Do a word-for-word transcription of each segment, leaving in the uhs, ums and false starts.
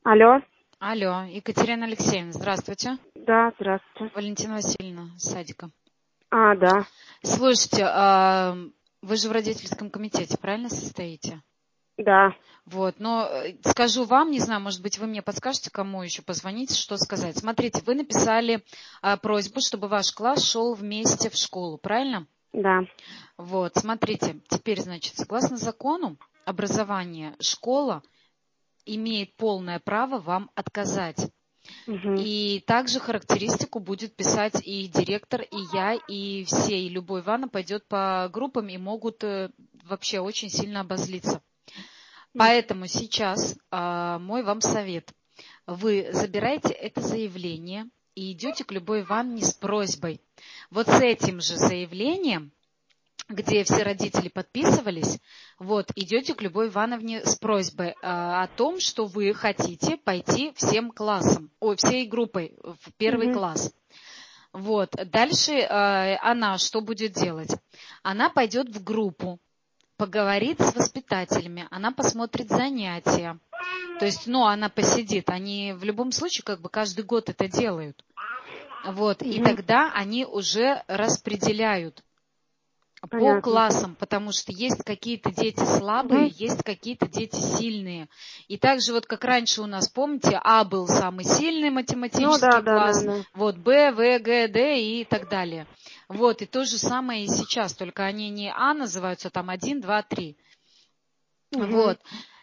Алло. Алло, Екатерина Алексеевна, здравствуйте. Да, здравствуйте. Валентина Васильевна, с садика. А, да. Слушайте, а вы же в родительском комитете, правильно состоите? Да. Вот, но скажу вам, не знаю, может быть, вы мне подскажете, кому еще позвонить, что сказать. Смотрите, вы написали а, просьбу, чтобы ваш класс шел вместе в школу, правильно? Да. Вот, смотрите, теперь, значит, согласно закону, образование, школа имеет полное право вам отказать. Угу. И также характеристику будет писать и директор, и я, и все, и любой Ивана пойдет по группам и могут э, вообще очень сильно обозлиться. Поэтому сейчас э, мой вам совет. Вы забираете это заявление и идете к любой Ивановне с просьбой. Вот с этим же заявлением, где все родители подписывались, вот, идете к любой Ивановне с просьбой э, о том, что вы хотите пойти всем классом, ой, всей группой в первый Угу. класс. Вот, дальше э, она что будет делать? Она пойдет в группу, поговорит с воспитателями, она посмотрит занятия. То есть, ну, она посидит. Они в любом случае как бы каждый год это делают. Вот, Угу. и тогда они уже распределяют по Понятно. классам, потому что есть какие-то дети слабые, Угу. есть какие-то дети сильные. И также вот как раньше у нас, помните, А был самый сильный математический Ну да, да, класс, да, да. вот Б, В, Г, Д и так далее. Вот, и то же самое и сейчас, только они не А называются, там один, два, три. Угу. Вот.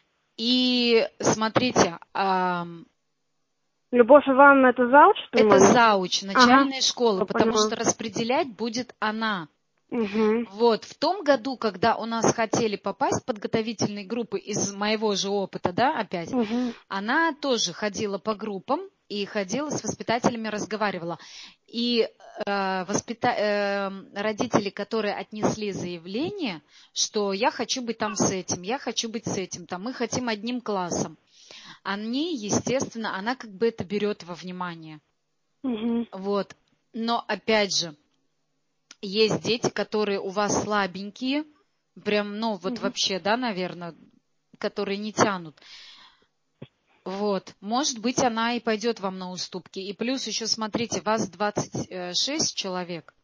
И смотрите, ам, Любовь Ивановна, это зауч, это по-моему? зауч начальной школы, Я потому поняла. что распределять будет она. Угу. Вот, в том году, когда у нас хотели попасть в подготовительные группы из моего же опыта, да, опять, Угу. она тоже ходила по группам и ходила с воспитателями, разговаривала. И э, воспита... э, родители, которые отнесли заявление, что я хочу быть там с этим, я хочу быть с этим, там, мы хотим одним классом, они, естественно, она как бы это берет во внимание. Угу. Вот. Но опять же, есть дети, которые у вас слабенькие, прям, ну, вот Угу. вообще, да, наверное, которые не тянут. Вот. Может быть, она и пойдет вам на уступки. И плюс еще, смотрите, вас двадцать шесть человек,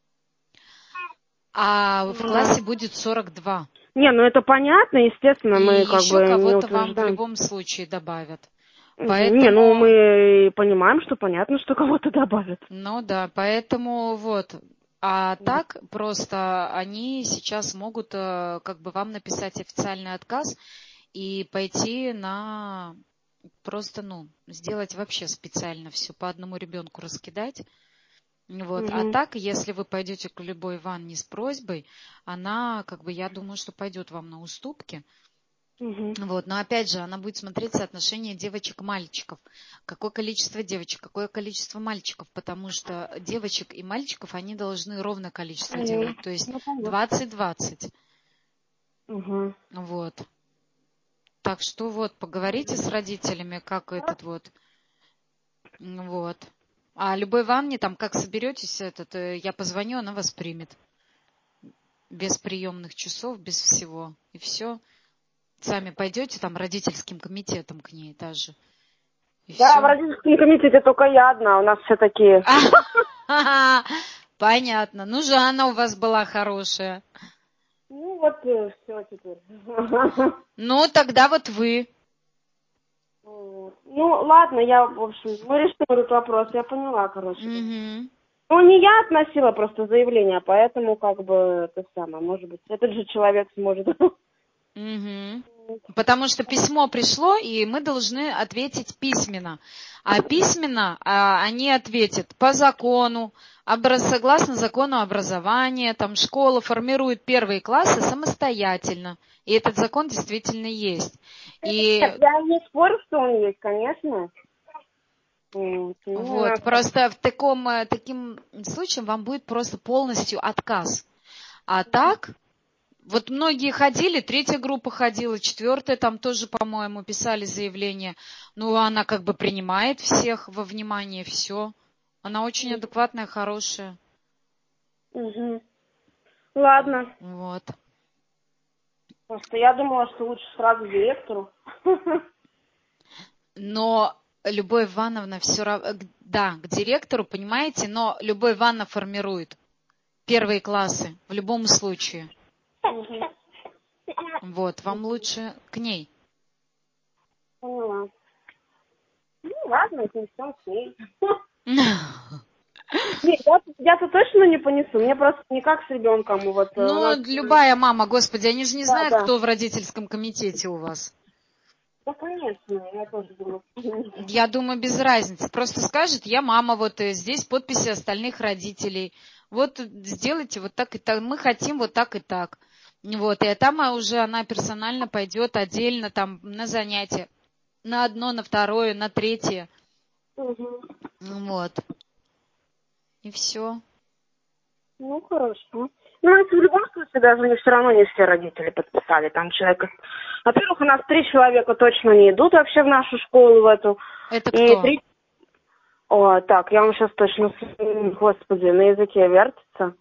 а в классе будет сорок два. Не, ну это понятно, естественно, И мы как еще бы не кого-то вам в утверждаем. любом случае добавят. Угу. Не, ну Поэтому, мы понимаем, что понятно, что кого-то добавят. ну да, поэтому вот. А так просто они сейчас могут э, как бы вам написать официальный отказ и пойти на просто, ну, сделать вообще специально все, по одному ребенку раскидать. Вот. А Угу. так, если вы пойдете к любой Ванне с просьбой, она, как бы, я думаю, что пойдет вам на уступки. Угу. Вот. Но опять же, она будет смотреть соотношение девочек-мальчиков. Какое количество девочек, какое количество мальчиков. Потому что девочек и мальчиков они должны ровное количество делать. То есть Ну, понятно. двадцать-двадцать. Угу. Вот. Так что вот, поговорите с родителями, как этот вот. Вот. А любой Ванне, там, как соберетесь, этот, э, я позвоню, она вас примет. Без приемных часов, без всего. И все. Сами пойдете там родительским комитетом к ней даже. И Да, все. в родительском комитете только я одна, у нас все такие. Понятно. Ну, Жанна у вас была хорошая. Ну вот все теперь. Ну, тогда вот вы. Ну ладно, я, в общем, мы решим этот вопрос, я поняла, короче. Мгм. Ну не я относила просто заявление, поэтому как бы это самое, может быть, этот же человек сможет. Мгм. Потому что письмо пришло, и мы должны ответить письменно. А письменно а, они ответят по закону, образ, согласно закону образования, там школа формирует первые классы самостоятельно. И этот закон действительно есть. И Нет, я не спорю, что он есть, конечно. Вот, ну, у нас вот, просто в таком, э, таким случаем вам будет просто полностью отказ. А так, вот многие ходили, третья группа ходила, четвертая там тоже, по-моему, писали заявление. Ну, она как бы принимает всех во внимание, все. Она очень адекватная, хорошая. Угу. Ладно. Вот. Просто я думала, что лучше сразу директору. Но Любовь Ивановна все равно, да, к директору, понимаете, но Любовь Ивановна формирует первые классы в любом случае. Вот, вам лучше к ней. Поняла. Ну, ладно, отнесем к ней. Нет, я, я-то точно не понесу. Мне просто никак с ребенком. Вот, ну, у нас... любая мама, господи, они же не да, знают, да. кто в родительском комитете у вас. Да, конечно, я тоже думаю. Я думаю, без разницы. Просто скажет, я мама, вот здесь подписи остальных родителей. Вот сделайте вот так и так. Мы хотим вот так и так. Вот, и там уже она персонально пойдет отдельно там на занятия. На одно, на второе, на третье. Угу. Вот. И все. Ну, хорошо. Ну, это в любом случае даже не все равно не все родители подписали. Там человек... Во-первых, у нас три человека точно не идут вообще в нашу школу, в эту. Это И кто? три... О, так, я вам сейчас точно... Господи, на языке вертится.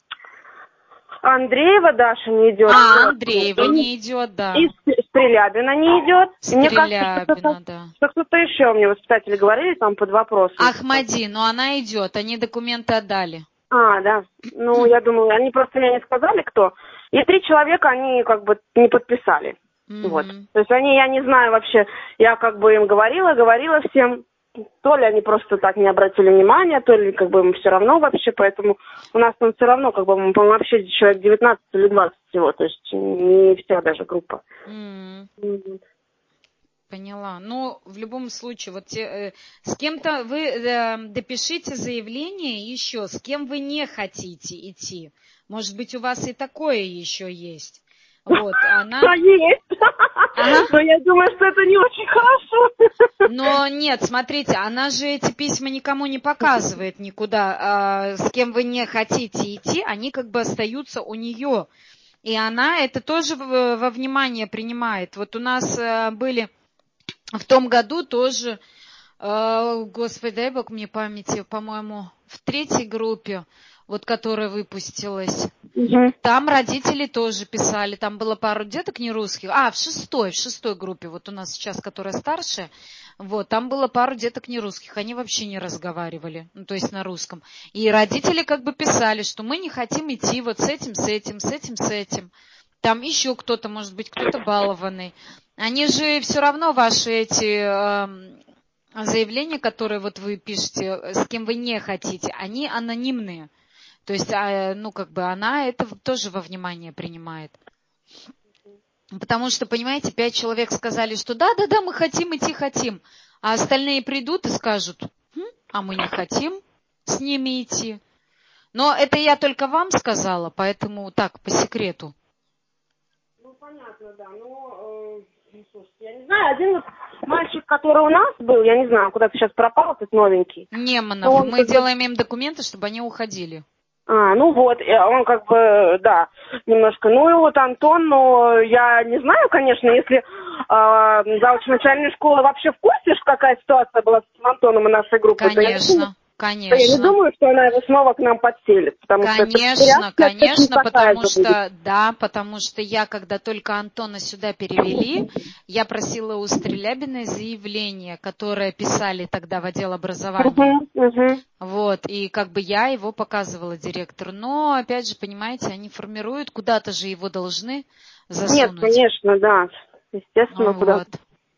Андреева Даша не идет. А, Андреева не идет, да. И Стрелябина не идет. Стрелябина, Мне кажется, что кто-то, да. что кто-то еще, мне воспитатели говорили там под вопросом. Ахмади, но она идет, они документы отдали. А, да. Ну, я думаю, они просто мне не сказали, кто. И три человека, они как бы не подписали. Mm-hmm. Вот. То есть они, я не знаю вообще, я как бы им говорила, говорила всем, то ли они просто так не обратили внимания, то ли как бы им все равно вообще, поэтому у нас там все равно как бы мы, по-моему, вообще человек девятнадцать или двадцать всего, то есть не вся даже группа. Mm-hmm. Mm-hmm. Поняла. Ну, в любом случае, вот те, э, с кем-то вы э, допишите заявление еще, с кем вы не хотите идти. Может быть, у вас и такое еще есть. Вот, она... Да, есть. Ага. Но я думаю, что это не очень хорошо. Но нет, смотрите, она же эти письма никому не показывает никуда. А, с кем вы не хотите идти, они как бы остаются у нее. И она это тоже во внимание принимает. Вот у нас были в том году тоже, господи, дай бог мне памяти, по-моему, в третьей группе, вот которая выпустилась, угу. Там родители тоже писали, там было пару деток нерусских, а, в шестой, в шестой группе, вот у нас сейчас, которая старшая, вот, там было пару деток нерусских, они вообще не разговаривали, ну, то есть на русском. И родители как бы писали, что мы не хотим идти вот с этим, с этим, с этим, с этим. Там еще кто-то, может быть, кто-то балованный. Они же все равно ваши эти э, заявления, которые вот вы пишете, с кем вы не хотите, они анонимные. То есть, ну, как бы она это тоже во внимание принимает. Потому что, понимаете, пять человек сказали, что да-да-да, мы хотим идти, хотим. А остальные придут и скажут, хм, а мы не хотим с ними идти. Но это я только вам сказала, поэтому так, по секрету. Ну, понятно, да. Но, э, слушайте, я не знаю, один вот мальчик, который у нас был, я не знаю, куда-то сейчас пропал, этот новенький. Неманов, он мы делаем им документы, чтобы они уходили. А, ну вот, он как бы, да, немножко. Ну и вот Антон, ну, я не знаю, конечно, если э, завуч начальной школы вообще в курсе, какая ситуация была с Антоном и нашей группой. Конечно, конечно. Я не думаю, что она его снова к нам подселит. Потому конечно, что конечно, потому что, да, потому что я, когда только Антона сюда перевели, я просила у Стрелябиной заявление, которое писали тогда в отдел образования. Uh-huh, uh-huh. Вот, и как бы я его показывала директору. Но, опять же, понимаете, они формируют, куда-то же его должны засунуть. Нет, конечно, да. Естественно, вот. куда.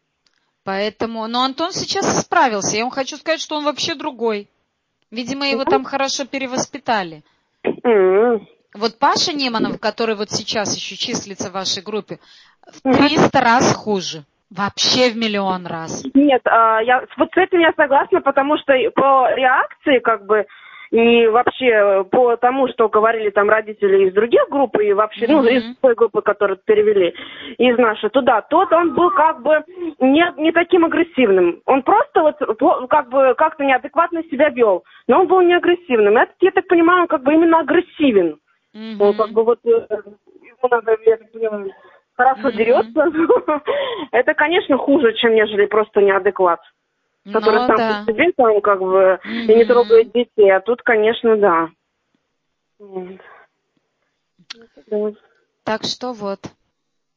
Поэтому, но Антон сейчас справился. Я вам хочу сказать, что он вообще другой. Видимо, его там хорошо перевоспитали. Mm-hmm. Вот Паша Неманов, который вот сейчас еще числится в вашей группе, в триста раз хуже. Вообще в миллион раз. Нет, я, вот с этим я согласна, потому что по реакции, как бы, и вообще по тому, что говорили там родители из других групп, и вообще, mm-hmm. ну, из той группы, которую перевели, из нашей туда, тот он был как бы не, не таким агрессивным. Он просто вот как бы как-то неадекватно себя вел, но он был не агрессивным. Этот, я так понимаю, он как бы именно агрессивен. Mm-hmm. Он как бы вот, ему надо, я так понимаю, хорошо mm-hmm. дерется. Это, конечно, хуже, чем нежели просто неадекват. Который сам да. по себе там как бы mm-hmm. и не трогает детей, а тут, конечно, да. Так что вот.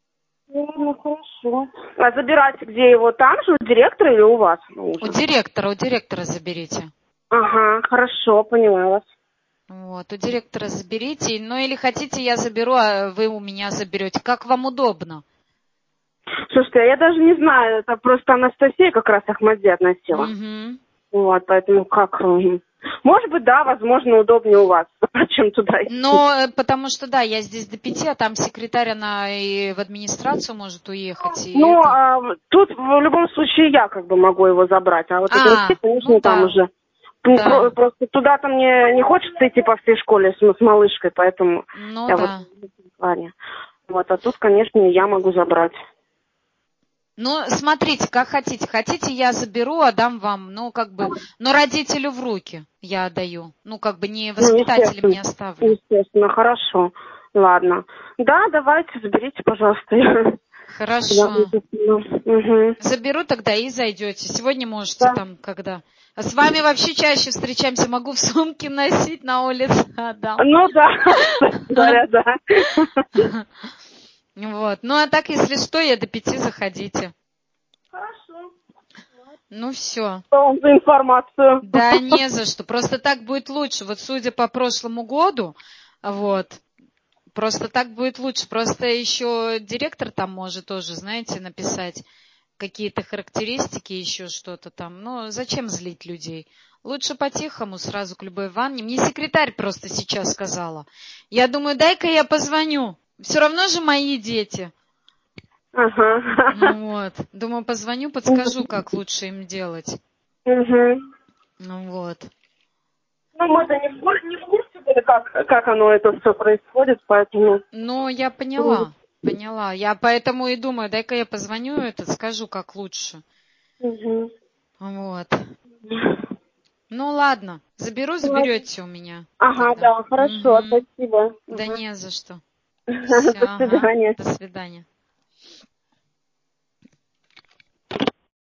Ну, хорошо. А забирать где его? Там же, у директора или у вас? У директора, у директора заберите. Ага, хорошо, поняла вас. Вот, у директора заберите. Ну, или хотите, я заберу, а вы у меня заберете. Как вам удобно? Слушайте, а я даже не знаю, это просто Анастасия как раз Ахмадзе относила. Угу. Вот, поэтому как... Может быть, да, возможно, удобнее у вас, чем туда идти. Ну, потому что, да, я здесь до пяти, а там секретарь, она и в администрацию может уехать. И ну, это... а, тут в любом случае я как бы могу его забрать, а вот а, это, конечно, ну, там да. уже... Да. Про- просто туда-то мне не хочется идти по всей школе с, с малышкой, поэтому Ну, я да. вот в этом плане. Вот, а тут, конечно, я могу забрать. Ну, смотрите, как хотите. Хотите, я заберу, отдам вам. Ну, как бы, но родителю в руки я отдаю. Ну, как бы не воспитателем не оставлю. Естественно, хорошо. Ладно. Да, давайте, заберите, пожалуйста. Хорошо. Угу. Заберу тогда и зайдете. Сегодня можете Да. там, когда. А с вами вообще чаще встречаемся. Могу в сумке носить, на улице отдам. Ну да, говоря, да. Вот. Ну, а так, если что, я до пяти заходите. Хорошо. Ну, все. Что вам за информацию? Да, не за что. Просто так будет лучше. Вот судя по прошлому году, вот, просто так будет лучше. Просто еще директор там может тоже, знаете, написать какие-то характеристики, еще что-то там. Ну, зачем злить людей? Лучше по-тихому сразу к любой ванне. Мне секретарь просто сейчас сказала. Я думаю, дай-ка я позвоню. Все равно же мои дети. Ага. Ну вот. Думаю, позвоню, подскажу, как лучше им делать. Угу. Ну вот. Ну, мы-то не в курсе, не в курсе были, как, как оно это все происходит, поэтому... Ну, я поняла. Поняла. Я поэтому и думаю, дай-ка я позвоню, это скажу, как лучше. Угу. Вот. Ну ладно, заберу, заберете у меня. Ага, тогда. да, хорошо, Угу. спасибо. Да Угу. не за что. До Все, ага. свидания. До свидания.